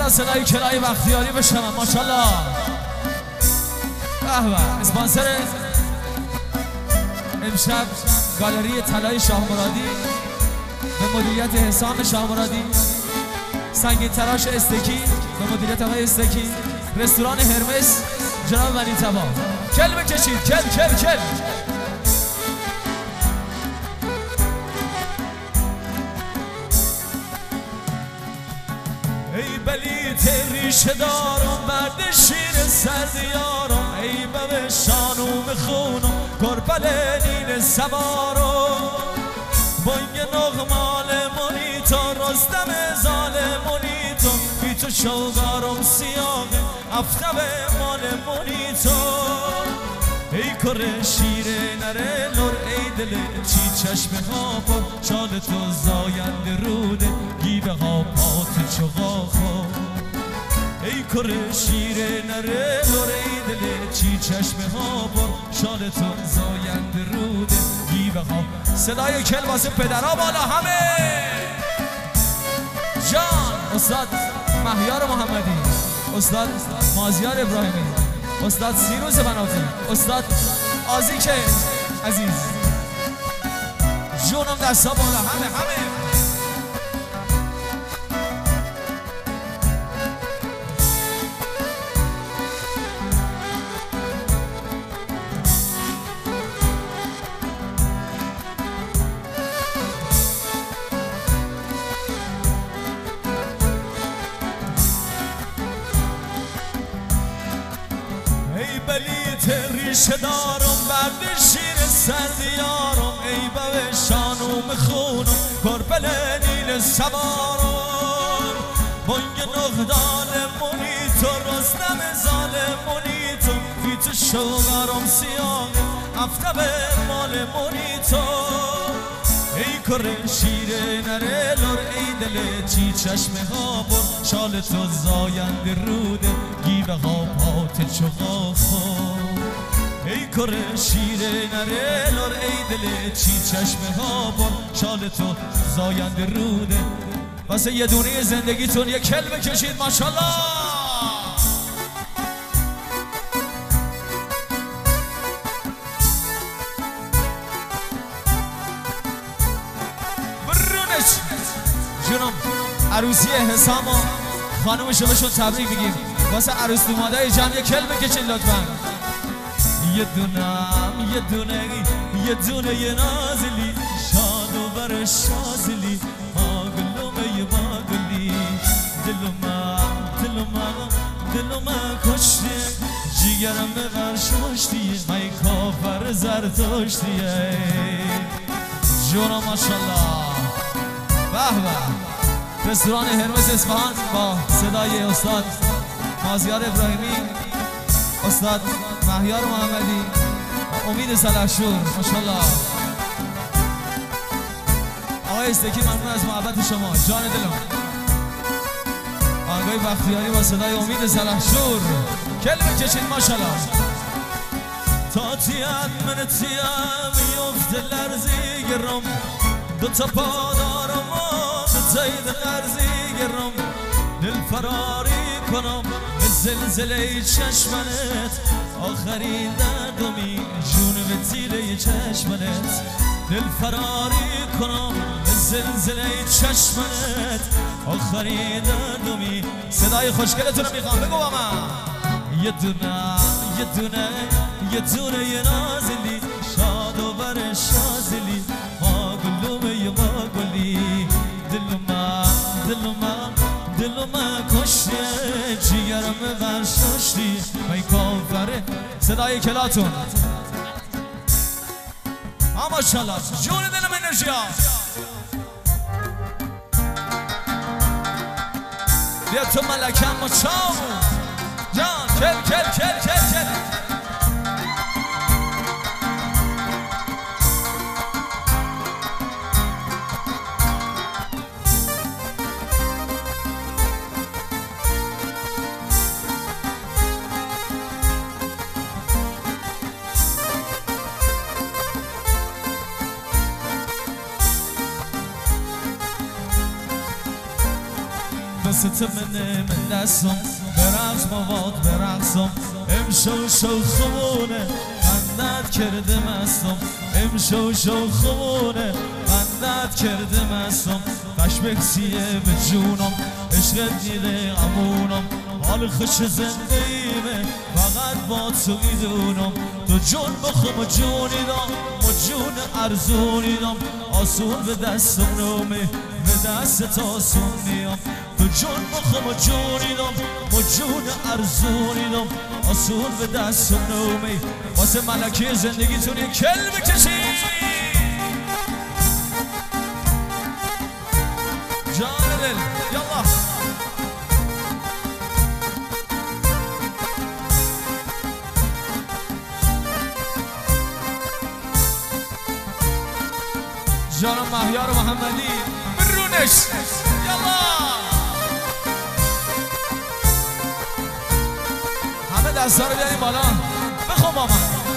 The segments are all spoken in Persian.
از صدای کلای بختیاری بشنوم. ماشاءالله. به به. اسپانسر امشب گالری طلای شاه مرادی به مدیریت حسام شاه مرادی، سنگین تراش استکی به مدیریت آقای استکی، رستوران هرمس جناب ولی تبا. کل بکشید، کل کل کل. ای بلیت ریشه دارم برد شیر سردیارم، ای بب شانوم خونم گربل نین سوارم، بانگ نغمال مونیتو رستم ظالمونیتو، بی تو شوگارم سیاه افتب مال مونیتو، ای کره شیره نره لور ای دل چی چشمه ها پر، شال تو زاینده روده گیبه ها پات چغاخا، ای کره شیره نره لور ای دل چی چشمه ها پر، شال تو زاینده روده گیبه ها. صدای کل واسه پدرها بالا همه. جان استاد مهیار محمدی، استاد مازیار ابراهیمی، استاد سیروز بناتی، استاد آزیک عزیز، جونم دستا بالا همه همه. ریشه دارم برد شیر سردیارم، ای بب شانوم خونم گربل نیل سوارم، بانگ نغدال مونیتو رستم ظالمونیتو، بی تو شوگارم سیاه افتب مال مونیتو، ای کره شیره نره لور ای دل چی چشمه ها بر، شال تو زاینده روده گیبه ها پات چغاخا، ای کره شیره نره لور ای دل چی چشمه ها بر، شال تو زاینده روده. واسه یه دونه زندگیتون یه کل بکشید ماشاءالله. برونش جونم. عروسی حسام و خانومشو بهشون تبریک بگیم. واسه عروس دومادای جمع یه کل بکشید لطفا. یه دونه یه نازلی شاد و بر شازلی، ما گلی دلومه کشتی، جیگرم به غرشاشتی، ای کافر زرتشتی. جونا ماشالله. به به. رستوران هرمس اصفهان با صدای استاد مازیار ابراهیمی، استاد مهیار محمدی، امید سلحشور ماشاءالله. آقای استکی ممنون از محبت شما، جان دلم. آقای بختیاری با صدای امید سلحشور کل بکشید ماشاءالله. تا تیم من تیم یفت لرزی گرم، دوتا پا دارم و زید لرزی گرم، دل فراری کنم به زلزله چشمنت، آخرین دردمی جون به تیره چشمنت، دل فراری کنم به زلزله چشمنت، آخرین دردمی. صدای خوشگلتون رو میخوام بگو با من. یه دونه یه نازلی شاد و بر شازلی، ما گلی دلومه کشتی، جیگرم غرشاشتی، ای کافره. صدای کلاتون ماشاءالله. جون دلم انرژی ها. بیا تو ملکم و چاو جان. کل دست من دستم برقص مواد برقصم امشو خمونه خندت کرده مستم امشو خمونه خندت کرده مستم قشبکسیه به جونم عشقت دیده امونم حال خوش زندگیمه فقط با تو میدونم تو جون بخم و جونی دام و جون ارزونی دام آسون به دستم نومه به دست آسون میام تو جون بخم و جونی دام و جون ارزونی دام آسون به دستم نومه واسه ملکه زندگیتون یک کل بکشید جان دل یالله جانم مهیار محمدی برونش یالا همه دستا رو بیاریم بالا بخون با من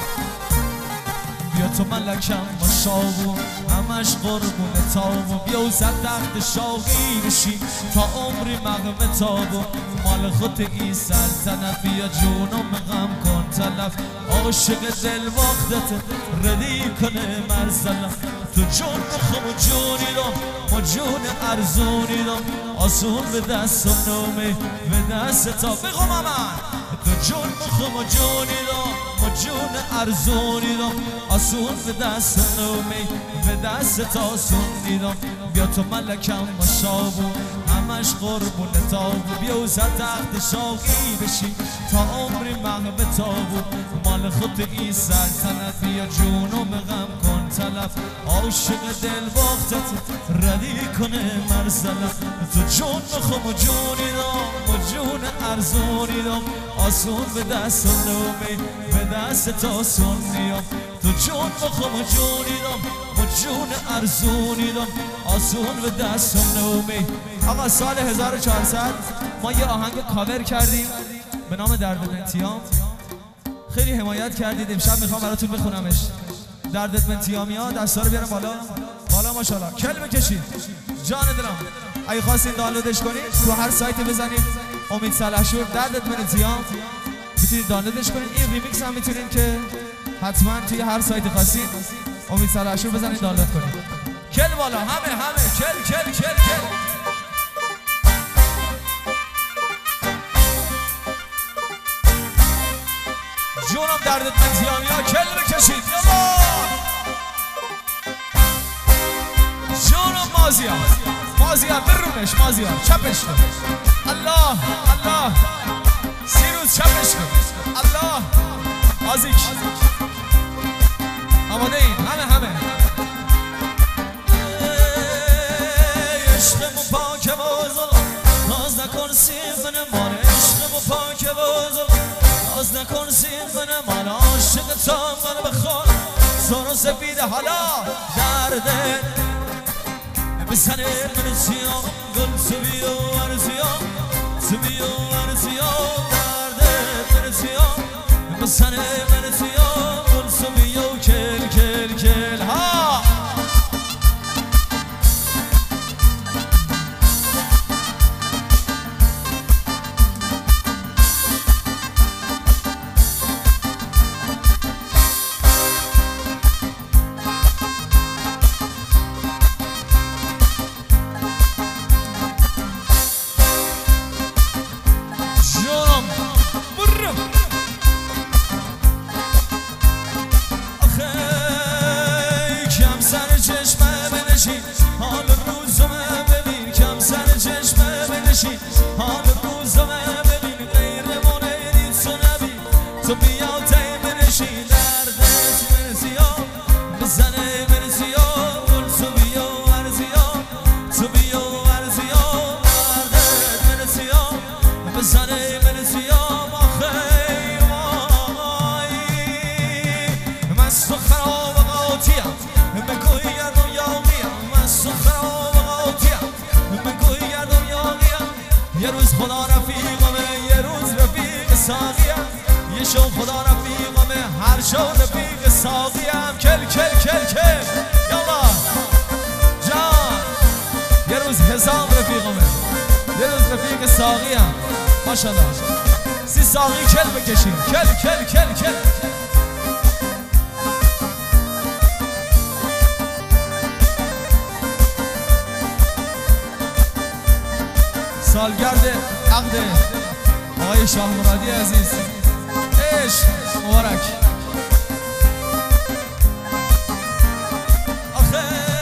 بیا تو ملکم با شاو همش قربون تابو بیا و زد تخت شاقی بشی تا عمری مقم تابو مال خود ای سلطنت بیا جونم غم کن تلف عاشق دل وقتت ردی کنه مرزلف تو جون بخم و جونی دام و جون ارزونی دام آسون به دستم نومه به دست تا بخم من تو جون بخم و جونی دام و جون ارزونی دام آسون به دست نومه به دست تا آسون دام بیا تو ملکم و شابو همش قربون تابو بیا و زد تخت شاقی بشی تا عمری مغب تابو مال خود ای سلطنت بیا جونم غم کن تلف عاشق دل وقتت ردی کنه مرزلف تو جون بخم و جونی دام و جون ارزونی دام آسون به دست نومه به دست تا آسون میام تو جون بخم و جونی دام و جون ارزونی دام آسون به دستم نومه آقا سال 1400 ما یه آهنگ کاور کردیم به نام درد بنتیام خیلی حمایت کردید امشب میخوام براتون بخونمش دردت بنتیامی ها دستا رو بیارم بالا بالا ماشاءالله کل بکشید جان دلم اگه خواستین دانلودش کنید تو هر سایت بزنید امید سلحشور دردت بنتیام میتونید دانلودش کنید این ریمیکس هم میتونید که حتما توی هر سایت خواستید امید سلحشور بزنید دانلود کنید کل بالا همه کل جونم دردت بنتیامی ها کل بکشید یالا جونم مازیار برونش مازیار چپش کن الله 30 روز چپش کن الله آزیک آماده این همه عشقمو پاک بازل ناز نکن سیفن مال عشقمو پاک بازل ناز نکن سیفن مال عاشق تا قلب خال سر و سفید حالا درده بزنه من سیام گل سبی و ارزیام درده من سیام بزنه من سیام گل سبی و کل ها حال روزمه ببین کم سر چشمه بنشین حال روزمه ببین غیر مونه تو نبین تو بیا تی بنشین دردت مرزیام بزنه مرزیام گل تو بیا ورزیام دردت مرزیام بزنه مرزیام آخی وای مست و خراب قاطیم بگوی گردم یاقیم مست و خراب قاطیم بگوی گردم یاقیم یه روز خدا رفیقمه یه روز رفیق ساقیم یه شو خدا رفیقمه هر شو رفیق ساقیم کل یالا جان یه روز حساب رفیقمه یه روز رفیق ساقی هم ماشاءالله سی ساقی کل بکشین کل سالگرد عقد آقای شاه مرادی عزیز عشق مبارک آخه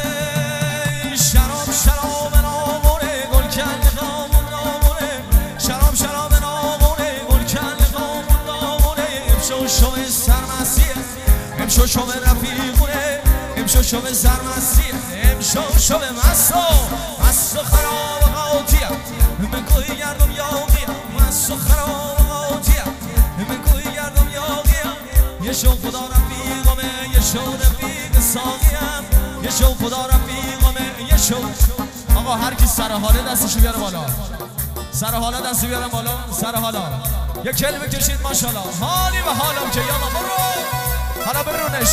شراب نامونه گل کل قامون نامونه شراب نامونه گل کل قامون نامونه امشو شوه سرمسیه امشو شوه رفیقونه امشو شوه سرمسیه امشو شوه مسو خراب قاطیه من کوی گردم یاقیم مسو خراب قاطیم من کوی گردم یاقیم یه شو خدا رفیقمه یه شو رفیق ساقیم یه شو خدا رفیقمه یه شو آقا هر کی سر حاله دستشو بیاره بالا سر حالا دستو بیاره بالا سر حالا یه کلمه کشید ماشاءالله حالی و حالم که یالا برو حالا برونش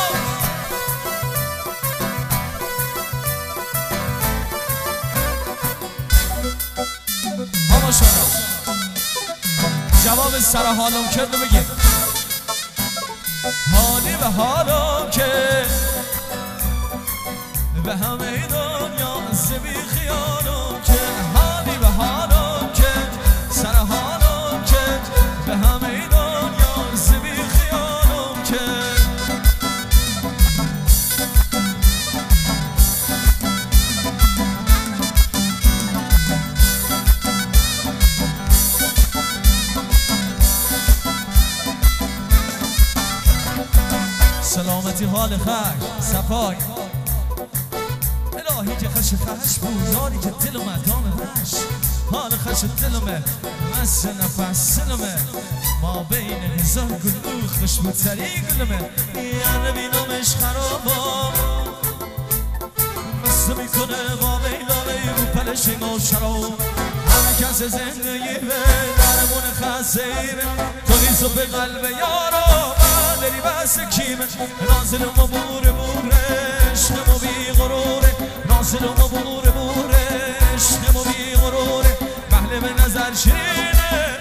ماشاءالله جواب سر حالم کرده بگیم حالی و حالم که به همه دنیا زبی خیالم که حالی و حالم که سر حالم که به همه دنیا زبی خیالم که سلامتی حال خش صفای الهی که خش بود یاری که دل و مدام خش حال خش دلمه مست نفس سلمه ما بین هزار گلو خوشبوتری گلمه یعنی بینامش خرابم مست میکنه با بیلانه رو پلشنگ و شراب همه کس زندگی به درمون خسیره تو نیزو به قلب یارو داری بس کیمه نازل و بوره عشقم و بی غروره نازل و بوره عشقم و بی غروره محل به نظر شیرینه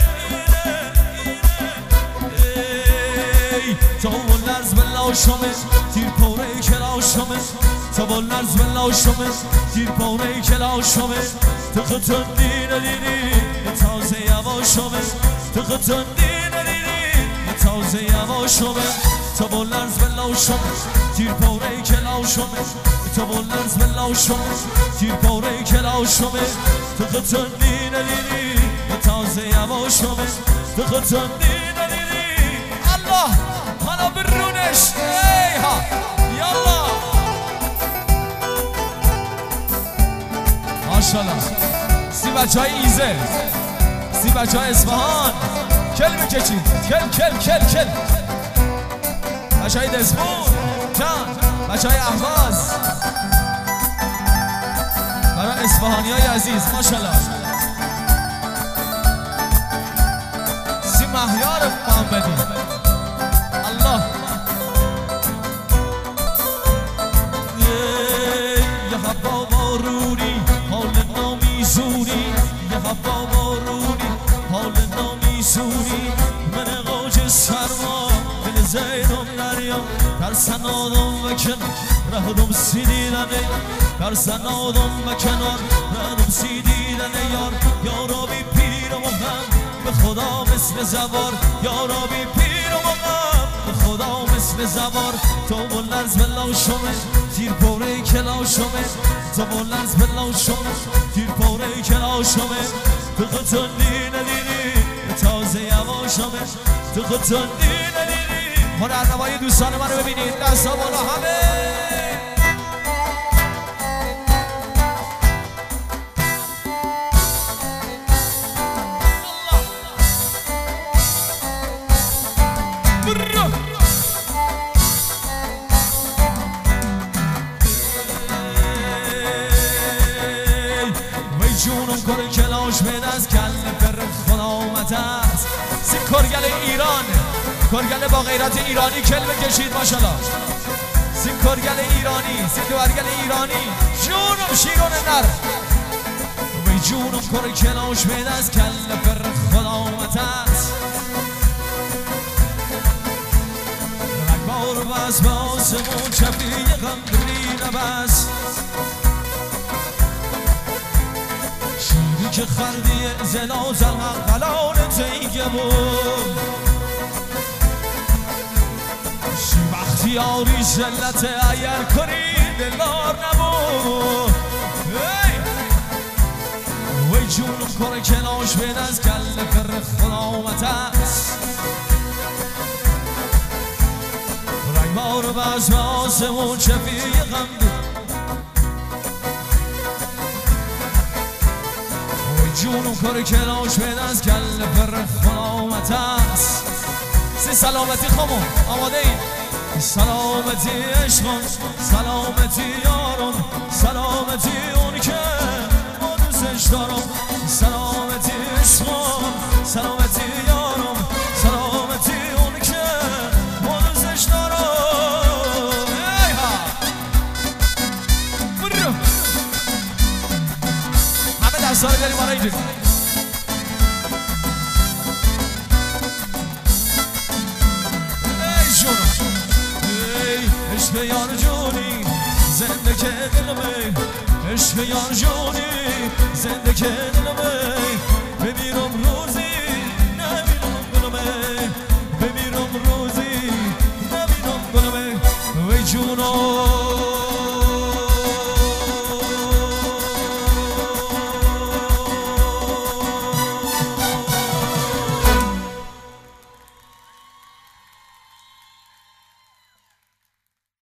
تو بول نرز بلا شمه تیر پوره کلا شمه تو بول نرز بلا شمه تیر پوره کلا شمه تو خطون دینه دیدی تازه یوا شمه تو خطون دینه دیدی تازه یوا شمه تو بول نرز بلا شمه تیر پوره کلا شمه تو بول نرز بلا شمه تیر پوره کلا شمه تو خطون دینه دیدی تازه یوا شمه تو خطون دینه دیدی الله حالا برونش ایها یالا ماشاءالله سی بچه های ایزه سی بچه های اصفهان کل بکشید کل بچه های دزبون جان بچه های احواز برای اصفهانی های عزیز ماشاءالله سی مهیار محمدی الله یه هوا بارونی حال نامیزونی یه هوا بارونی حال نامیزونی من قاج سرما دل زیدم دریا ترسن آدم و کنار رهدم سیدیدنه ترسن آدم و کنار رهدم سیدیدنه یارا بی پیر و هم به خدا مثل زبار یارا بی پیر و هم به خدا مثل زبار تو بلنز بلا شمه تیر پوره کلا شمه تو بلنز بلا شمه تیر پوره کلا شمه تو خطون دینه دیدی تازه یوا شمه تو خطون دینه دیدی هنرنمای دوستان من رو ببینید دستا بالا همه جونم کار کلاش به دست کل پر خدا آمده است سی کارگل ایران کارگل با غیرت ایرانی کل بکشید ماشاءالله سی کارگل ایرانی سی دوارگل ایرانی جونم شیرون نر وی جونم جونم کار کلاش بید از کل پر خدامت است رگبار بس به آسمون چپی غمبری نبست شیری که خردی زلازل حق قلال تیگه بود شی وقتی آری شلت ایر کنی دلار نبود وی جونم کار کلاش بید از کل پر خدامت است رگبار بس به آسمون چپی غمبری جونم کار کلاش بید از کل پر خدامت است سی سلامتی خامون آماده این سلامتی عشقم سلامتی یارم سلامتی اون که ما دوستش دارم سلامتی عشقم سلامتی یارم سلامتی اون که ما دوستش دارم همه دستا رو بیاریم برای اینجوری عشق یار جونی زنده که دلمه عشق یار جونی زنده که دلمه